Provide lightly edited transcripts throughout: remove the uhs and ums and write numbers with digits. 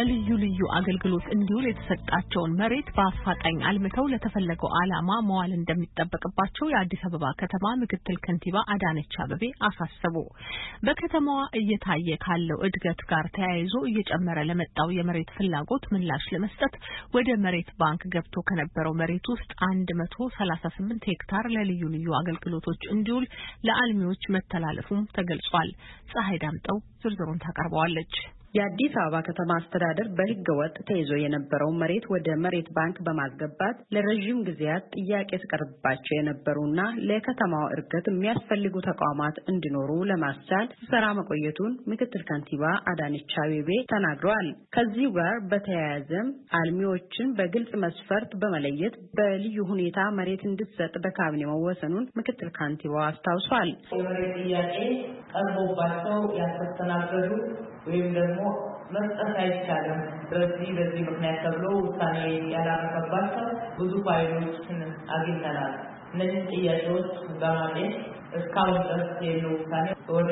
ለልዩ ልዩ አገልግሎት እንዲውል የተሰጣቸውን መሬት በአፋጣኝ አልምተው ለተፈለገው ዓላማ መዋል እንደሚጠበቅባቸው የአዲስ አበባ ከተማ ምክትል ከንቲባ አዳነች አቤቤ አሳሰቡ። በከተማዋ እየታየ ካለው እድገት ጋር ተያይዞ እየጨመረ ለመጣው የመሬት ፍላጎት ምላሽ ለመስጠት ወደ መሬት ባንክ ገብቶ ከነበረው መሬት ውስጥ 138 ሄክታር ለልዩ ልዩ አገልግሎቶች እንዲውል ለአልሚዎች መተላለፉም ተገልጿል። ፀሐይ ዳምጠው ዝርዝሩን ታቀርበዋለች። የአዲስ አበባ ከተማ አስተዳደር በሕገ ወጥ ተይዞ የነበረው መሬት ወደ መሬት ባንክ በማስገባት ለረጅም ጊዜያት ጥያቄ ተቀርባቸው የነበሩና ለከተማው እድገት የሚያስፈልጉ ተቋማት እንዲኖሩ ለማስቻል ሲሰራ መቆየቱን ምክትል ከንቲባ አዳነች አቤቤ ተናግረዋል። ከዚህ ጋር በተያያዘም አልሚዎችን በግልጽ መስፈርት በመለየት በልዩ ሁኔታ መሬት እንዲሰጥ በካቢኔ መወሰኑን ምክትል ከንቲባው አስታውሷል። የመሬት ጥያቄ ቀርቦባቸው ያስተናገዱ ወይም ደግሞ መስጠት አይቻልም በዚህ ምክንያት ተብሎ ውሳኔ ያላረፈባቸው ብዙ ፋይሎችን አግኝተናል። እነዚህ ጥያቄዎች በማግኘት እስካሁን ድረስ ያለው ውሳኔ ወደ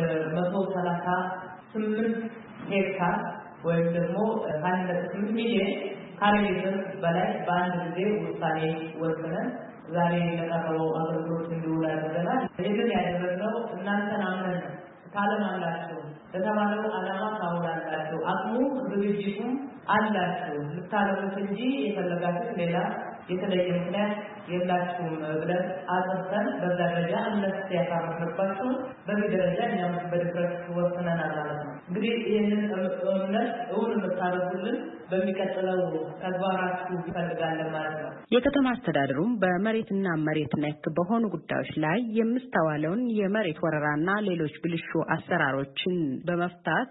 138 ሄክታር ወይም ደግሞ 1.8 ሚሊዮን ካሬ ሜትር በላይ በአንድ ጊዜ ውሳኔ ወስነን ዛሬ ለቀረበው አገልግሎት እንዲውል አድርገናል። ይህንን ያደረግነው እናንተን አምነን ታለማላችሁ ለተባለው ዓላማ ታውላላችሁ አቅሙ ዝግጅቱም አላችሁ ልታለሙት እንጂ የፈለጋችሁት ሌላ የተለየ ምክንያት የላችሁም ብለን አጥተን በደረጃ እነሱ ያሳረፈባችሁ በዚህ ደረጃ እኛም በድፍረት ወስነናል ማለት ነው። እንግዲህ ይህንን እምነት እውን የምታደርጉልን በሚቀጥለው ተግባራችሁ ይፈልጋለን ማለት ነው። የከተማ አስተዳደሩም በመሬትና መሬት ነክ በሆኑ ጉዳዮች ላይ የሚስተዋለውን የመሬት ወረራና ሌሎች ብልሹ አሰራሮችን በመፍታት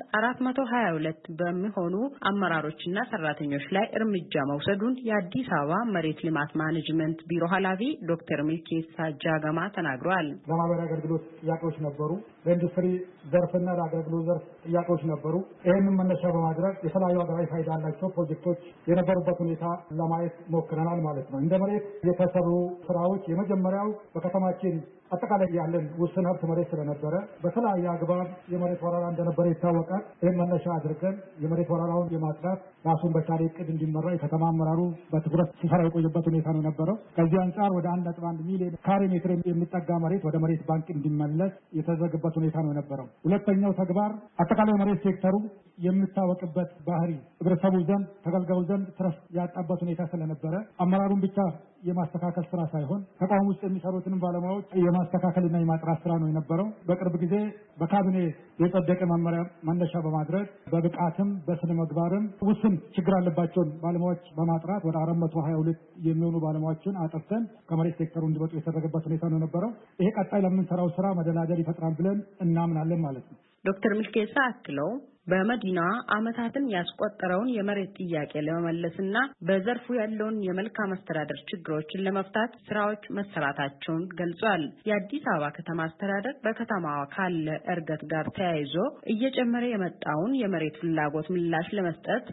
422 በሚሆኑ አመራሮችና ሰራተኞች ላይ እርምጃ መውሰዱን የአዲስ አበባ መሬት ልማት ማኔጅመንት ቢሮ ኃላፊ ዶክተር ሚልኬሳ ጃጋማ ተናግረዋል። ለማህበራዊ አገልግሎት ጥያቄዎች ነበሩ፣ ለኢንዱስትሪ ዘርፍና ለአገልግሎት ዘርፍ ጥያቄዎች ነበሩ። ይህንን መነሻ በማድረግ የተለያዩ ሀገራዊ ፋይዳ ያላቸው ፕሮጀክቶች የነበሩበት ሁኔታ ለማየት ሞክረናል ማለት ነው። እንደ መሬት የተሰሩ ስራዎች የመጀመሪያው በከተማችን አጠቃላይ ያለን ውስን ሀብት መሬት ስለነበረ በተለያየ አግባብ የመሬት ወረራ እንደነበረ ይታወቃል። ይህን መነሻ አድርገን የመሬት ወረራውን የማጥራት ራሱን በቻለ እቅድ እንዲመራ የከተማ አመራሩ በትኩረት ሲሰራ የቆየበት ሁኔታ ነው የነበረው። ከዚህ አንጻር ወደ 1.1 ሚሊዮን ካሬ ሜትር የሚጠጋ መሬት ወደ መሬት ባንክ እንዲመለስ የተደረገበት ሁኔታ ነው የነበረው። ሁለተኛው ተግባር አጠቃላይ መሬት ሴክተሩ የሚታወቅበት ባህሪ ህብረተሰቡ ዘንድ ተገልጋዩ ዘንድ ትረስት ያጣበት ሁኔታ ስለነበረ አመራሩን ብቻ የማስተካከል ስራ ሳይሆን ተቋም ውስጥ የሚሰሩትን ባለሙያዎች የማስተካከልና የማጥራት ስራ ነው የነበረው። በቅርብ ጊዜ በካቢኔ የጸደቀ መመሪያ መነሻ በማድረግ በብቃትም በስነ ምግባርም ውስን ችግር ያለባቸውን ባለሙያዎች በማጥራት ወደ 422 የሚሆኑ ባለሙያዎችን አጥፍተን ከመሬት ሴክተሩ እንዲወጡ የተደረገበት ሁኔታ ነው የነበረው። ይሄ ቀጣይ ለምንሰራው ስራ መደላደል ይፈጥራል ብለን እናምናለን ማለት ነው። ዶክተር ሚልኬሳ አክለው በመዲናዋ ዓመታትን ያስቆጠረውን የመሬት ጥያቄ ለመመለስና በዘርፉ ያለውን የመልካም አስተዳደር ችግሮችን ለመፍታት ስራዎች መሰራታቸውን ገልጿል። የአዲስ አበባ ከተማ አስተዳደር በከተማዋ ካለ እድገት ጋር ተያይዞ እየጨመረ የመጣውን የመሬት ፍላጎት ምላሽ ለመስጠት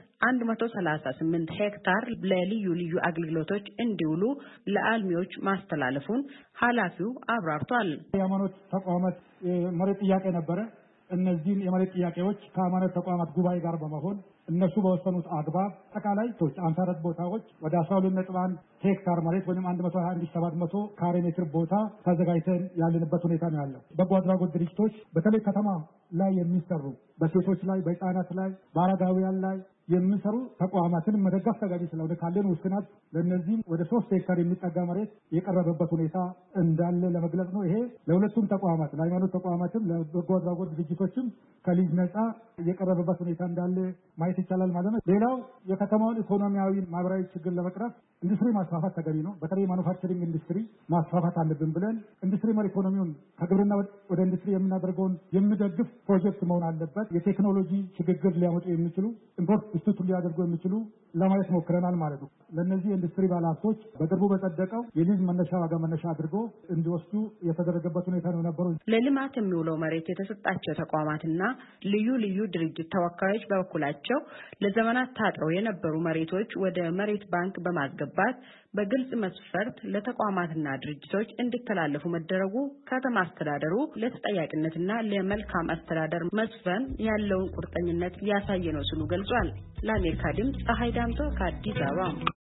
138 ሄክታር ለልዩ ልዩ አገልግሎቶች እንዲውሉ ለአልሚዎች ማስተላለፉን ኃላፊው አብራርቷል። የሃይማኖት ተቋማት መሬት ጥያቄ ነበረ። እነዚህን የመሬት ጥያቄዎች ከሃይማኖት ተቋማት ጉባኤ ጋር በመሆን እነሱ በወሰኑት አግባብ አጠቃላይ 54 ቦታዎች ወደ 12.1 ሄክታር መሬት ወይም 121700 ካሬ ሜትር ቦታ ተዘጋጅተን ያለንበት ሁኔታ ነው ያለው። በጎ አድራጎት ድርጅቶች በተለይ ከተማ ላይ የሚሰሩ በሴቶች ላይ፣ በህፃናት ላይ፣ በአረጋውያን ላይ የሚሰሩ ተቋማትን መደገፍ ተገቢ ስለሆነ ካለን ውስናት ለነዚህም ወደ 3 ሄክታር የሚጠጋ መሬት የቀረበበት ሁኔታ እንዳለ ለመግለጽ ነው። ይሄ ለሁለቱም ተቋማት ለሃይማኖት ተቋማትም ለበጎ አድራጎት ድርጅቶችም ከሊዝ ነፃ የቀረበበት ሁኔታ እንዳለ ማየት ይቻላል ማለት ነው። ሌላው የከተማውን ኢኮኖሚያዊ ማህበራዊ ችግር ለመቅረፍ ኢንዱስትሪ ማስፋፋት ተገቢ ነው። በተለይ ማኑፋክቸሪንግ ኢንዱስትሪ ማስፋፋት አለብን ብለን ኢንዱስትሪ መር ኢኮኖሚውን ከግብርና ወደ ኢንዱስትሪ የምናደርገውን የሚደግፍ ፕሮጀክት መሆን አለበት። የቴክኖሎጂ ሽግግር ሊያመጡ የሚችሉ ኢምፖርት ስቱት ሊያደርጉ የሚችሉ ለማየት ሞክረናል ማለት ነው። ለነዚህ ኢንዱስትሪ ባለሀብቶች በቅርቡ በጸደቀው የሊዝ መነሻ ዋጋ መነሻ አድርጎ እንዲወስዱ የተደረገበት ሁኔታ ነው ነበረው። ለልማት የሚውለው መሬት የተሰጣቸው ተቋማትና ልዩ ልዩ ድርጅት ተወካዮች በበኩላቸው ለዘመናት ታጥረው የነበሩ መሬቶች ወደ መሬት ባንክ በማስገባት በግልጽ መስፈርት ለተቋማትና ድርጅቶች እንዲተላለፉ መደረጉ ከተማ አስተዳደሩ ለተጠያቂነትና ለመልካም አስተዳደር መስፈን ያለውን ቁርጠኝነት ያሳየ ነው ሲሉ ገልጿል። ለአሜሪካ ድምፅ ፀሐይ ዳምጦ ከአዲስ አበባ